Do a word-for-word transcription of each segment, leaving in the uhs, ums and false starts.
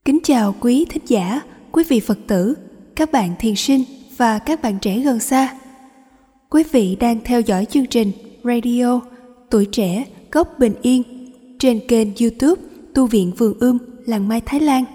Kính chào quý thính giả, quý vị Phật tử, các bạn thiền sinh và các bạn trẻ gần xa. Quý vị đang theo dõi chương trình Radio Tuổi Trẻ Góc Bình Yên trên kênh YouTube Tu viện Vườn Ươm, Làng Mai, Thái Lan.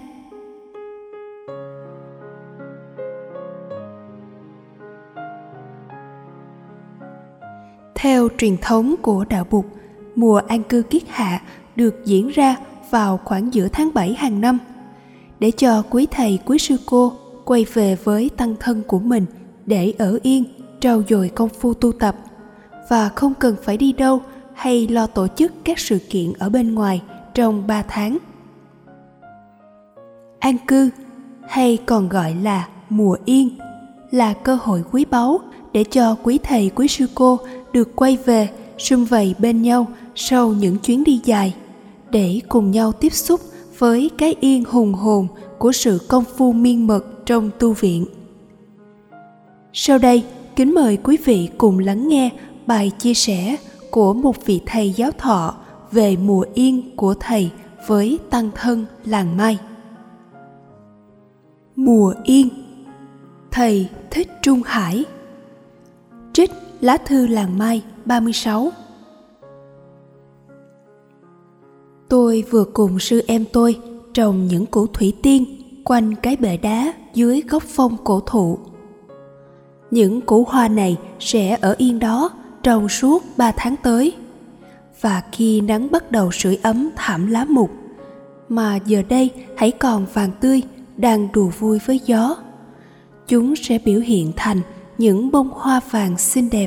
Theo truyền thống của đạo Phật, mùa an cư kiết hạ được diễn ra vào khoảng giữa tháng bảy hàng năm, để cho quý thầy quý sư cô quay về với tăng thân của mình để ở yên, trau dồi công phu tu tập, và không cần phải đi đâu hay lo tổ chức các sự kiện ở bên ngoài trong ba tháng. An cư, hay còn gọi là mùa yên, là cơ hội quý báu để cho quý thầy quý sư cô được quay về sum vầy bên nhau sau những chuyến đi dài, để cùng nhau tiếp xúc với cái yên hùng hồn của sự công phu miên mật trong tu viện. Sau đây, kính mời quý vị cùng lắng nghe bài chia sẻ của một vị thầy giáo thọ về mùa yên của thầy với tăng thân làng Mai. Mùa yên, thầy Thích Trung Hải. Trích lá thư làng Mai ba mươi sáu. Tôi vừa cùng sư em tôi trồng những củ thủy tiên quanh cái bệ đá dưới gốc phong cổ thụ. Những củ hoa này sẽ ở yên đó trong suốt ba tháng tới, và khi nắng bắt đầu sưởi ấm thảm lá mục, mà giờ đây hãy còn vàng tươi đang đùa vui với gió, chúng sẽ biểu hiện thành những bông hoa vàng xinh đẹp.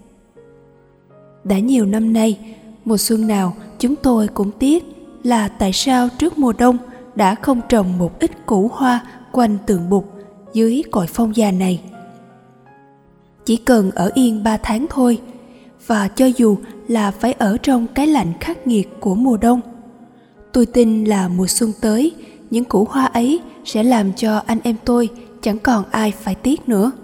Đã nhiều năm nay, mùa xuân nào chúng tôi cũng tiếc là tại sao trước mùa đông đã không trồng một ít củ hoa quanh tượng Bụt dưới cội phong già này. Chỉ cần ở yên ba tháng thôi, và cho dù là phải ở trong cái lạnh khắc nghiệt của mùa đông, tôi tin là mùa xuân tới, những củ hoa ấy sẽ làm cho anh em tôi chẳng còn ai phải tiếc nữa.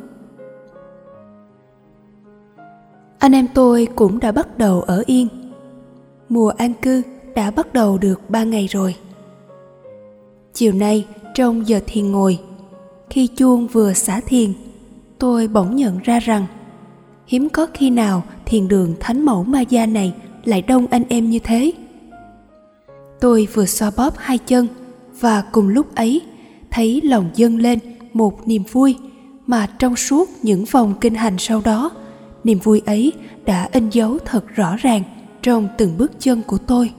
Anh em tôi cũng đã bắt đầu ở yên. Mùa an cư đã bắt đầu được ba ngày rồi. Chiều nay, trong giờ thiền ngồi, khi chuông vừa xả thiền, tôi bỗng nhận ra rằng hiếm có khi nào thiền đường Thánh Mẫu Ma Gia này lại đông anh em như thế. Tôi vừa xoa bóp hai chân, và cùng lúc ấy thấy lòng dâng lên một niềm vui mà trong suốt những vòng kinh hành sau đó, niềm vui ấy đã in dấu thật rõ ràng trong từng bước chân của tôi.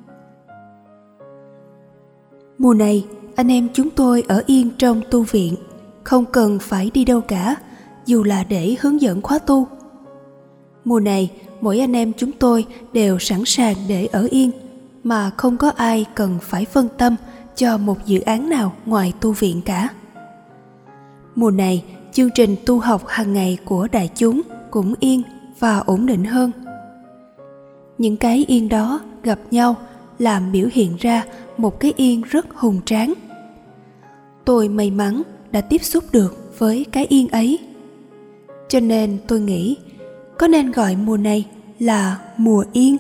Mùa này, anh em chúng tôi ở yên trong tu viện, không cần phải đi đâu cả, dù là để hướng dẫn khóa tu. Mùa này, mỗi anh em chúng tôi đều sẵn sàng để ở yên, mà không có ai cần phải phân tâm cho một dự án nào ngoài tu viện cả. Mùa này, chương trình tu học hàng ngày của đại chúng cũng yên và ổn định hơn. Những cái yên đó gặp nhau làm biểu hiện ra một cái yên rất hùng tráng. Tôi may mắn đã tiếp xúc được với cái yên ấy, cho nên tôi nghĩ có nên gọi mùa này là mùa yên.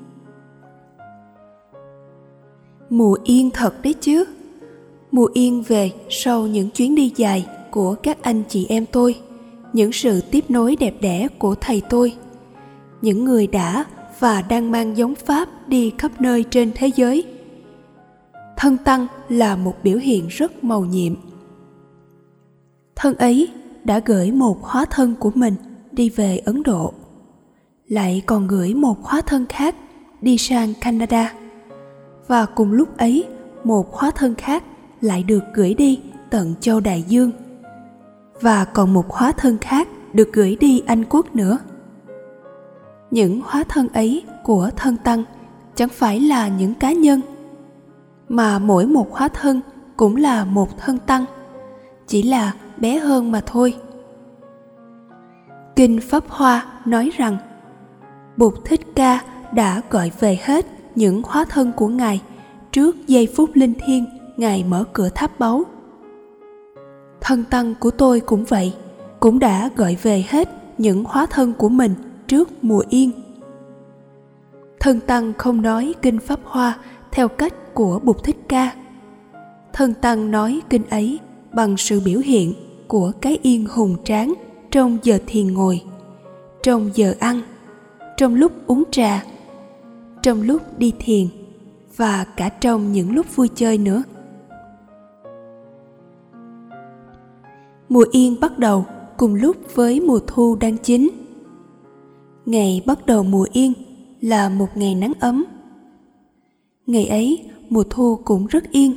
Mùa yên thật đấy chứ. Mùa yên về sau những chuyến đi dài của các anh chị em tôi, những sự tiếp nối đẹp đẽ của thầy tôi, những người đã và đang mang giống Pháp đi khắp nơi trên thế giới. Thân tăng là một biểu hiện rất mầu nhiệm. Thân ấy đã gửi một hóa thân của mình đi về Ấn Độ, lại còn gửi một hóa thân khác đi sang Canada, và cùng lúc ấy một hóa thân khác lại được gửi đi tận châu Đại Dương, và còn một hóa thân khác được gửi đi Anh Quốc nữa. Những hóa thân ấy của thân tăng chẳng phải là những cá nhân, mà mỗi một hóa thân cũng là một thân tăng, chỉ là bé hơn mà thôi. Kinh Pháp Hoa nói rằng Bụt Thích Ca đã gọi về hết những hóa thân của Ngài trước giây phút linh thiêng Ngài mở cửa tháp báu. Thân tăng của tôi cũng vậy, cũng đã gọi về hết những hóa thân của mình trước mùa yên. Thân tăng không nói kinh Pháp Hoa theo cách của Bụt Thích Ca. Thân Tăng nói kinh ấy bằng sự biểu hiện của cái yên hùng tráng trong giờ thiền ngồi, trong giờ ăn, trong lúc uống trà, trong lúc đi thiền và cả trong những lúc vui chơi nữa. Mùa yên bắt đầu cùng lúc với mùa thu đang chín. Ngày bắt đầu mùa yên là một ngày nắng ấm. Ngày ấy mùa thu cũng rất yên.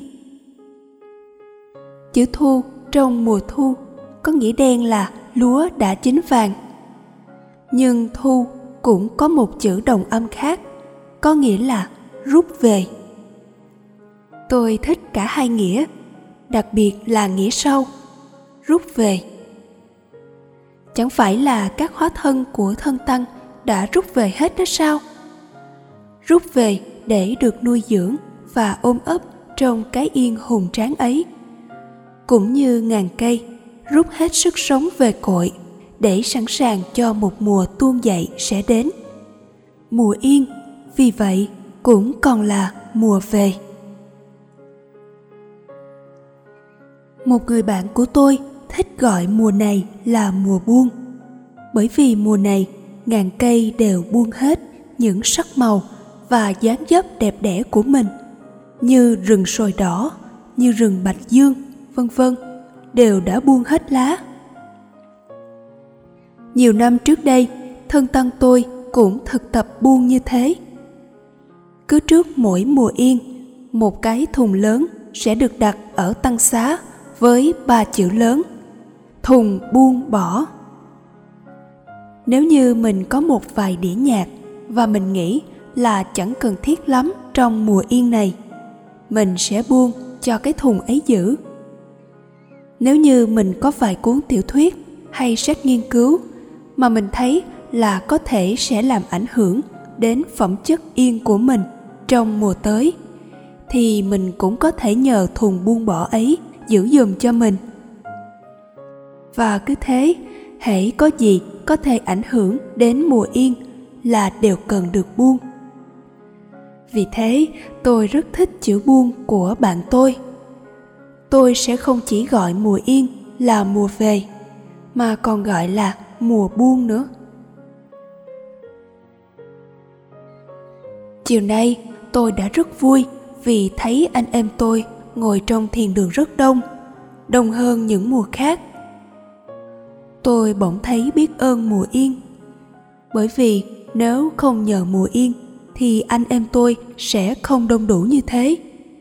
Chữ thu trong mùa thu có nghĩa đen là lúa đã chín vàng. Nhưng thu cũng có một chữ đồng âm khác, có nghĩa là rút về. Tôi thích cả hai nghĩa, đặc biệt là nghĩa sau, rút về. Chẳng phải là các hóa thân của Thân Tăng đã rút về hết đó sao? Rút về để được nuôi dưỡng và ôm ấp trong cái yên hùng tráng ấy. Cũng như ngàn cây rút hết sức sống về cội để sẵn sàng cho một mùa tuôn dậy sẽ đến. Mùa yên vì vậy cũng còn là mùa về. Một người bạn của tôi thích gọi mùa này là mùa buông, bởi vì mùa này ngàn cây đều buông hết những sắc màu và dáng dấp đẹp đẽ của mình, như rừng sồi đỏ, như rừng bạch dương, vân vân, đều đã buông hết lá. Nhiều năm trước đây, Thân Tăng tôi cũng thực tập buông như thế. Cứ trước mỗi mùa yên, một cái thùng lớn sẽ được đặt ở tăng xá với ba chữ lớn: thùng buông bỏ. Nếu như mình có một vài đĩa nhạc và mình nghĩ là chẳng cần thiết lắm trong mùa yên này, mình sẽ buông cho cái thùng ấy giữ. Nếu như mình có vài cuốn tiểu thuyết hay sách nghiên cứu mà mình thấy là có thể sẽ làm ảnh hưởng đến phẩm chất yên của mình trong mùa tới, thì mình cũng có thể nhờ thùng buông bỏ ấy giữ giùm cho mình. Và cứ thế, hễ có gì có thể ảnh hưởng đến mùa yên là đều cần được buông. Vì thế, tôi rất thích chữ buông của bạn tôi. Tôi sẽ không chỉ gọi mùa yên là mùa về, mà còn gọi là mùa buông nữa. Chiều nay, tôi đã rất vui vì thấy anh em tôi ngồi trong thiền đường rất đông, đông hơn những mùa khác. Tôi bỗng thấy biết ơn mùa yên, bởi vì nếu không nhờ mùa yên thì anh em tôi sẽ không đông đủ như thế.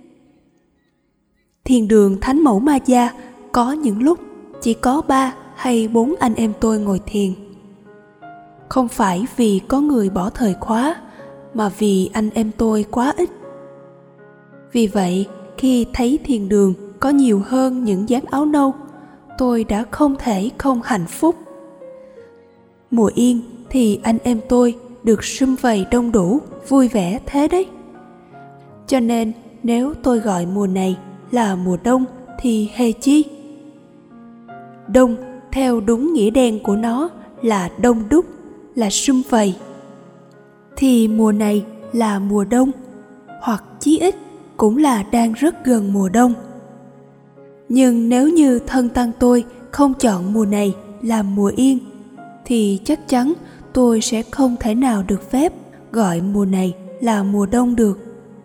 Thiền đường Thánh Mẫu Ma Gia có những lúc chỉ có ba hay bốn anh em tôi ngồi thiền. Không phải vì có người bỏ thời khóa, mà vì anh em tôi quá ít. Vì vậy, khi thấy thiền đường có nhiều hơn những dáng áo nâu, tôi đã không thể không hạnh phúc. Mùa yên thì anh em tôi được sum vầy đông đủ, vui vẻ thế đấy. Cho nên nếu tôi gọi mùa này là mùa đông thì hề chi. Đông theo đúng nghĩa đen của nó là đông đúc, là sum vầy. Thì mùa này là mùa đông, hoặc chí ít cũng là đang rất gần mùa đông. Nhưng nếu như Thân Tăng tôi không chọn mùa này làm mùa yên, thì chắc chắn tôi sẽ không thể nào được phép gọi mùa này là mùa đông được.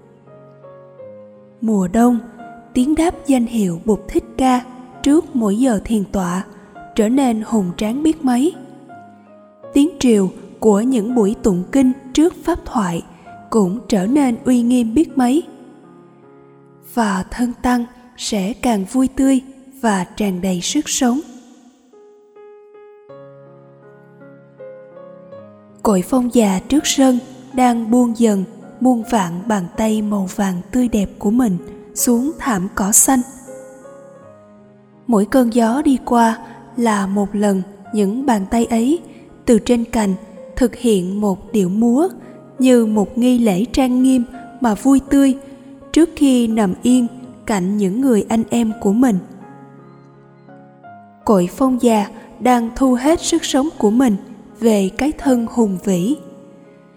Mùa đông, tiếng đáp danh hiệu Bụt Thích Ca trước mỗi giờ thiền tọa trở nên hùng tráng biết mấy. Tiếng triều của những buổi tụng kinh trước pháp thoại cũng trở nên uy nghiêm biết mấy. Và Thân Tăng sẽ càng vui tươi và tràn đầy sức sống. Cội phong già trước sân đang buông dần muôn vạn bàn tay màu vàng tươi đẹp của mình xuống thảm cỏ xanh. Mỗi cơn gió đi qua là một lần những bàn tay ấy từ trên cành thực hiện một điệu múa như một nghi lễ trang nghiêm mà vui tươi trước khi nằm yên cạnh những người anh em của mình. Cội phong già đang thu hết sức sống của mình về cái thân hùng vĩ.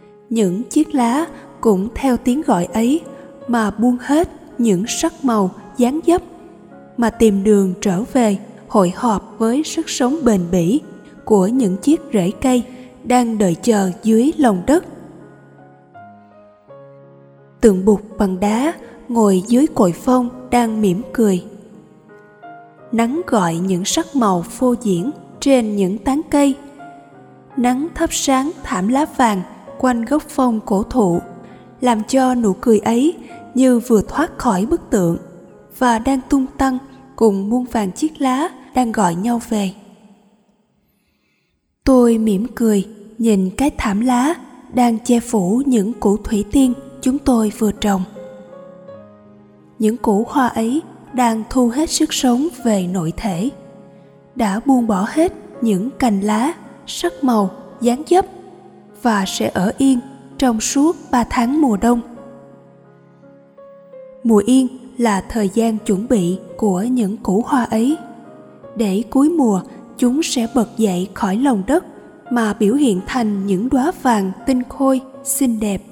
Những chiếc lá cũng theo tiếng gọi ấy mà buông hết những sắc màu dáng dấp, mà tìm đường trở về hội họp với sức sống bền bỉ của những chiếc rễ cây đang đợi chờ dưới lòng đất. Tượng Bụt bằng đá ngồi dưới cội phong đang mỉm cười. Nắng gọi những sắc màu phô diễn trên những tán cây. Nắng thắp sáng thảm lá vàng quanh gốc phong cổ thụ, làm cho nụ cười ấy như vừa thoát khỏi bức tượng và đang tung tăng cùng muôn vàn chiếc lá đang gọi nhau về. Tôi mỉm cười nhìn cái thảm lá đang che phủ những củ thủy tiên chúng tôi vừa trồng. Những củ hoa ấy đang thu hết sức sống về nội thể, đã buông bỏ hết những cành lá, sắc màu, dáng dấp và sẽ ở yên trong suốt ba tháng mùa đông. Mùa yên là thời gian chuẩn bị của những củ hoa ấy, để cuối mùa chúng sẽ bật dậy khỏi lòng đất mà biểu hiện thành những đóa vàng tinh khôi, xinh đẹp.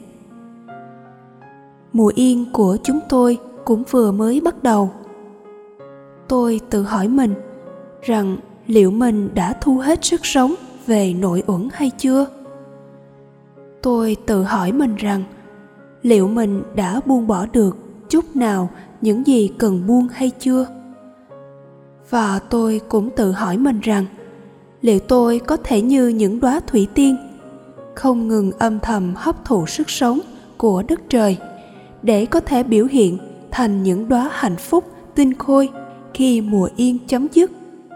Mùa yên của chúng tôi cũng vừa mới bắt đầu. Tôi tự hỏi mình rằng liệu mình đã thu hết sức sống về nội uẩn hay chưa? Tôi tự hỏi mình rằng liệu mình đã buông bỏ được chút nào những gì cần buông hay chưa? Và tôi cũng tự hỏi mình rằng liệu tôi có thể như những đóa thủy tiên, không ngừng âm thầm hấp thụ sức sống của đất trời để có thể biểu hiện thành những đóa hạnh phúc tinh khôi khi mùa yên chấm dứt.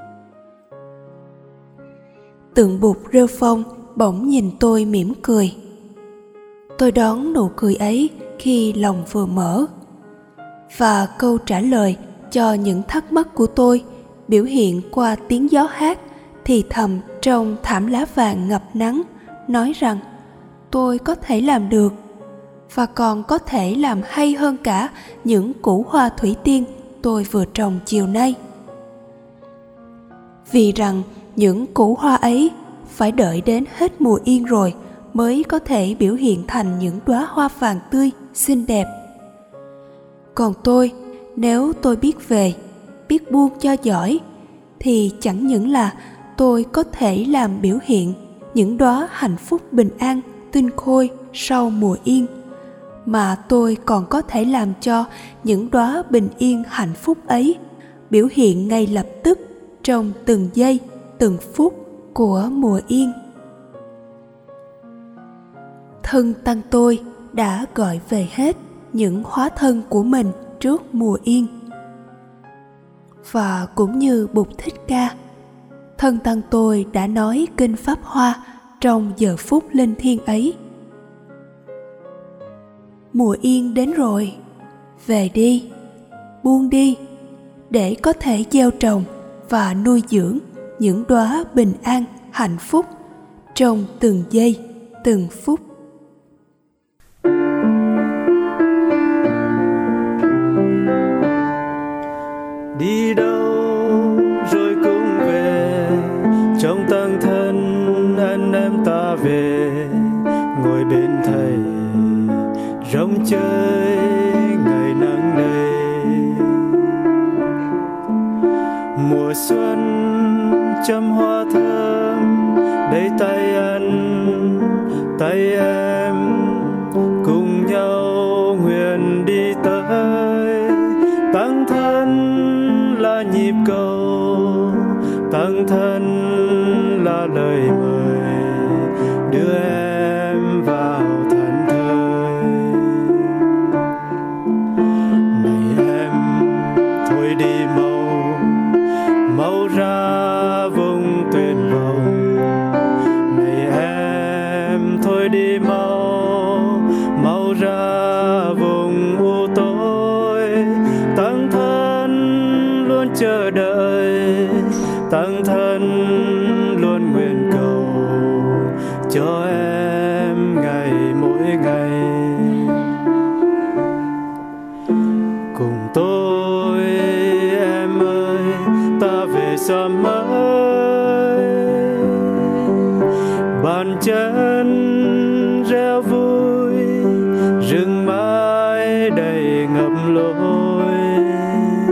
Tượng Bụt rêu phong bỗng nhìn tôi mỉm cười. Tôi đón nụ cười ấy khi lòng vừa mở, và câu trả lời cho những thắc mắc của tôi biểu hiện qua tiếng gió hát thì thầm trong thảm lá vàng ngập nắng, nói rằng tôi có thể làm được, và còn có thể làm hay hơn cả những củ hoa thủy tiên tôi vừa trồng chiều nay. Vì rằng những củ hoa ấy phải đợi đến hết mùa yên rồi mới có thể biểu hiện thành những đóa hoa vàng tươi, xinh đẹp. Còn tôi, nếu tôi biết về, biết buông cho giỏi, thì chẳng những là tôi có thể làm biểu hiện những đóa hạnh phúc bình an, tinh khôi sau mùa yên, mà tôi còn có thể làm cho những đóa bình yên hạnh phúc ấy biểu hiện ngay lập tức trong từng giây, từng phút của mùa yên. Thân tăng tôi đã gọi về hết những hóa thân của mình trước mùa yên. Và cũng như Bụt Thích Ca, thân tăng tôi đã nói kinh Pháp Hoa trong giờ phút linh thiêng ấy. Mùa yên đến rồi, về đi, buông đi, để có thể gieo trồng và nuôi dưỡng những đóa bình an, hạnh phúc trong từng giây, từng phút. Đi đâu rồi cũng về, trong tăng thân anh em ta về, ngồi bên thầy rong chơi ngày nắng đầy. Mùa xuân chăm hoa thơm, lấy tay anh tay em cùng nhau nguyện đi tới. Tăng thân là nhịp cầu, tăng thân là lời mời đưa em vào thảnh thơi. Này em thôi đi mau, mau ra vùng tuyệt vọng. Này em thôi đi mau, mau ra vùng u tối. Tăng thân luôn chờ đợi, tăng thân luôn nguyện cầu cho em ngày mỗi ngày. Cùng tôi em ơi, ta về sớm mới. Bàn chân reo vui, rừng mãi đầy ngập lối.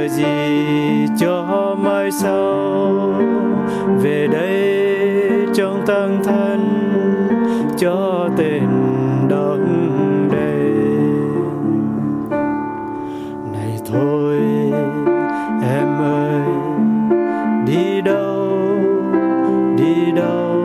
chờ gì cho mai sau, về đây trong tăng thân cho tên đấng đây. Này thôi em ơi, đi đâu đi đâu